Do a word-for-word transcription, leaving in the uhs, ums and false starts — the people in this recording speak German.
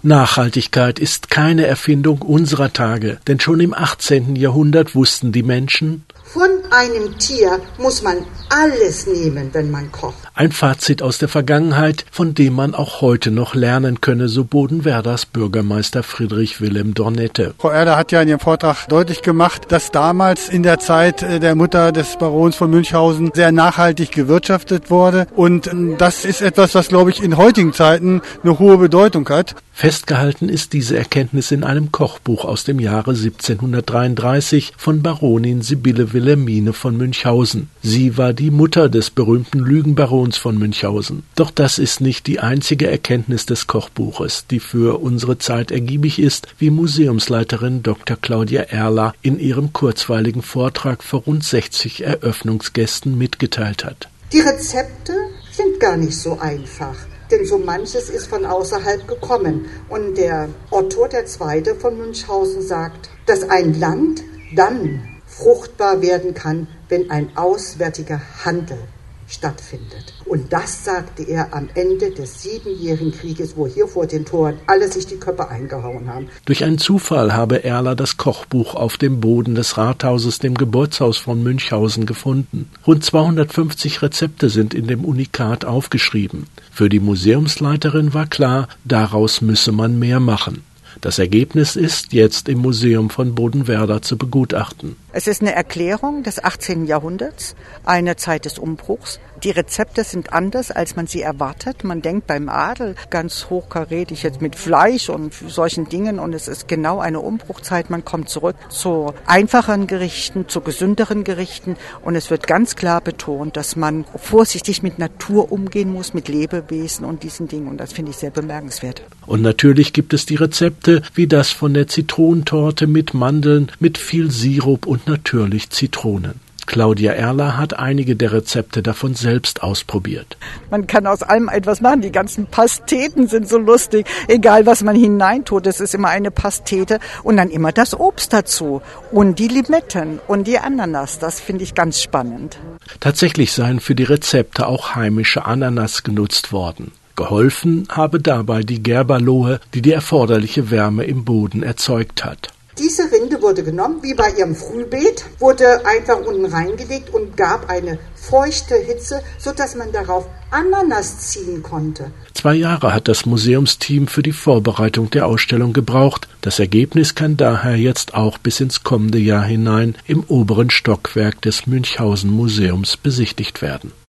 Nachhaltigkeit ist keine Erfindung unserer Tage, denn schon im achtzehnten Jahrhundert wussten die Menschen: Von einem Tier muss man alles nehmen, wenn man kocht. Ein Fazit aus der Vergangenheit, von dem man auch heute noch lernen könne, so Bodenwerders Bürgermeister Friedrich Wilhelm Dornette. Frau Erler hat ja in ihrem Vortrag deutlich gemacht, dass damals in der Zeit der Mutter des Barons von Münchhausen sehr nachhaltig gewirtschaftet wurde. Und das ist etwas, was, glaube ich, in heutigen Zeiten eine hohe Bedeutung hat. Festgehalten ist diese Erkenntnis in einem Kochbuch aus dem Jahre siebzehnhundertdreiunddreißig von Baronin Sibylle Wilhelmine von Münchhausen. Sie war die Mutter des berühmten Lügenbarons von Münchhausen. Doch das ist nicht die einzige Erkenntnis des Kochbuches, die für unsere Zeit ergiebig ist, wie Museumsleiterin Doktor Claudia Erler in ihrem kurzweiligen Vortrag vor rund sechzig Eröffnungsgästen mitgeteilt hat. Die Rezepte sind gar nicht so einfach, denn so manches ist von außerhalb gekommen. Und der Otto der Zweite von Münchhausen sagt, dass ein Land dann fruchtbar werden kann, wenn ein auswärtiger Handel stattfindet. Und das sagte er am Ende des Siebenjährigen Krieges, wo hier vor den Toren alle sich die Köpfe eingehauen haben. Durch einen Zufall habe Erler das Kochbuch auf dem Boden des Rathauses, dem Geburtshaus von Münchhausen, gefunden. Rund zweihundertfünfzig Rezepte sind in dem Unikat aufgeschrieben. Für die Museumsleiterin war klar, daraus müsse man mehr machen. Das Ergebnis ist jetzt im Museum von Bodenwerder zu begutachten. Es ist eine Erklärung des achtzehnten Jahrhunderts, eine Zeit des Umbruchs. Die Rezepte sind anders, als man sie erwartet. Man denkt beim Adel ganz hochkarätig jetzt mit Fleisch und solchen Dingen, und es ist genau eine Umbruchzeit. Man kommt zurück zu einfacheren Gerichten, zu gesünderen Gerichten, und es wird ganz klar betont, dass man vorsichtig mit Natur umgehen muss, mit Lebewesen und diesen Dingen, und das finde ich sehr bemerkenswert. Und natürlich gibt es die Rezepte, wie das von der Zitronentorte mit Mandeln, mit viel Sirup und natürlich Zitronen. Claudia Erler hat einige der Rezepte davon selbst ausprobiert. Man kann aus allem etwas machen. Die ganzen Pasteten sind so lustig. Egal, was man hineintut, es ist immer eine Pastete. Und dann immer das Obst dazu. Und die Limetten und die Ananas. Das finde ich ganz spannend. Tatsächlich seien für die Rezepte auch heimische Ananas genutzt worden. Geholfen habe dabei die Gerberlohe, die die erforderliche Wärme im Boden erzeugt hat. Diese Rinde wurde genommen, wie bei ihrem Frühbeet, wurde einfach unten reingelegt und gab eine feuchte Hitze, sodass man darauf Ananas ziehen konnte. Zwei Jahre hat das Museumsteam für die Vorbereitung der Ausstellung gebraucht. Das Ergebnis kann daher jetzt auch bis ins kommende Jahr hinein im oberen Stockwerk des Münchhausen Museums besichtigt werden.